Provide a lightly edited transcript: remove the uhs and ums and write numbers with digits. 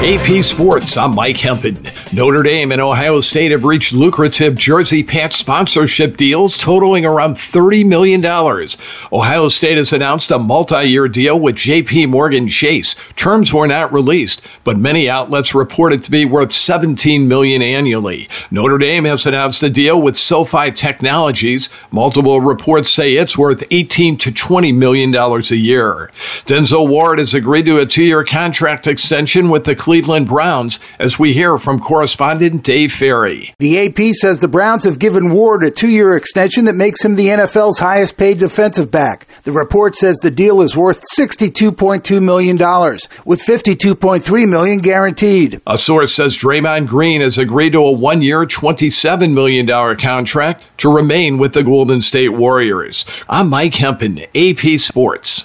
AP Sports, I'm Mike Hempen. Notre Dame and Ohio State have reached lucrative Jersey Pats sponsorship deals totaling around $30 million. Ohio State has announced a multi-year deal with JP Morgan Chase. Terms were not released, but many outlets report it to be worth $17 million annually. Notre Dame has announced a deal with SoFi Technologies. Multiple reports say it's worth $18 to $20 million a year. Denzel Ward has agreed to a 2-year contract extension with the Cleveland Browns, as we hear from correspondent Dave Ferry. The AP says the Browns have given Ward a 2-year extension that makes him the NFL's highest paid defensive back. The report says the deal is worth $62.2 million, with $52.3 million guaranteed. A source says Draymond Green has agreed to a 1-year, $27 million contract to remain with the Golden State Warriors. I'm Mike Hempen, AP Sports.